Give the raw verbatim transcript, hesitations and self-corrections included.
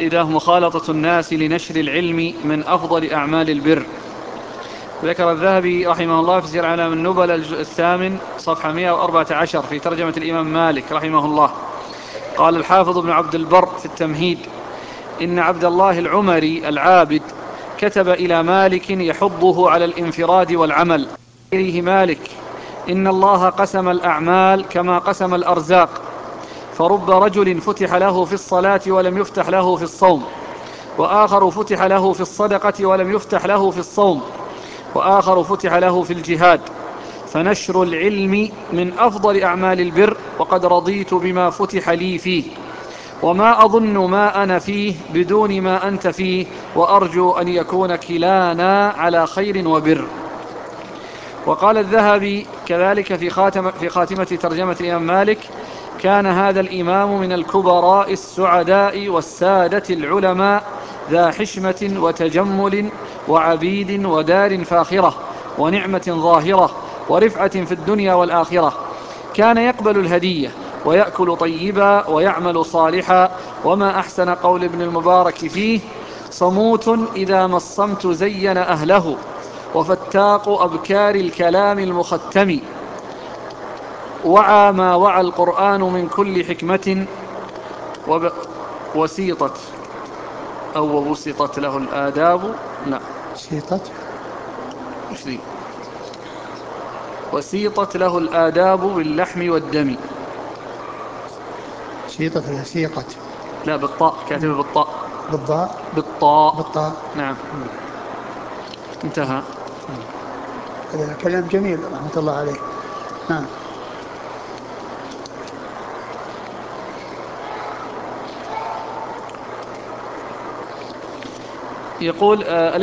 الفائدة: مخالطة الناس لنشر العلم من أفضل أعمال البر. ذكر الذهبي رحمه الله في سير أعلام النبلاء الجزء الثامن صفحة مئة وأربعة عشر في ترجمة الإمام مالك رحمه الله، قال الحافظ ابن عبد البر في التمهيد: إن عبد الله العمري العابد كتب إلى مالك يحضه على الانفراد والعمل. إليه مالك: إن الله قسم الأعمال كما قسم الأرزاق، فرب رجل فتح له في الصلاة ولم يفتح له في الصوم، وآخر فتح له في الصدقة ولم يفتح له في الصوم، وآخر فتح له في الجهاد. فنشر العلم من أفضل أعمال البر، وقد رضيت بما فتح لي فيه، وما أظن ما أنا فيه بدون ما أنت فيه، وأرجو أن يكون كلانا على خير وبر. وقال الذهبي كذلك في, خاتم في خاتمة ترجمة الإمام مالك: كان هذا الإمام من الكبراء السعداء والسادة العلماء، ذا حشمة وتجمل وعبيد ودار فاخرة ونعمة ظاهرة ورفعة في الدنيا والآخرة. كان يقبل الهدية ويأكل طيبا ويعمل صالحا، وما أحسن قول ابن المبارك فيه: صموت إذا ما الصمت زين أهله، وفتاق أبكار الكلام المختم، وعى ما وعى القرآن من كل حكمة، وسيطت أو وسطت له الآداب. لا سيطت وسيطت له الآداب باللحم والدم. سيطت ولا سيقت؟ لا بالطاء، كاتبه بالطاء. بالضاء؟ بالطاء بالطاء. نعم. انتهى. هذا كلام جميل رحمة الله عليه. نعم. يقول آه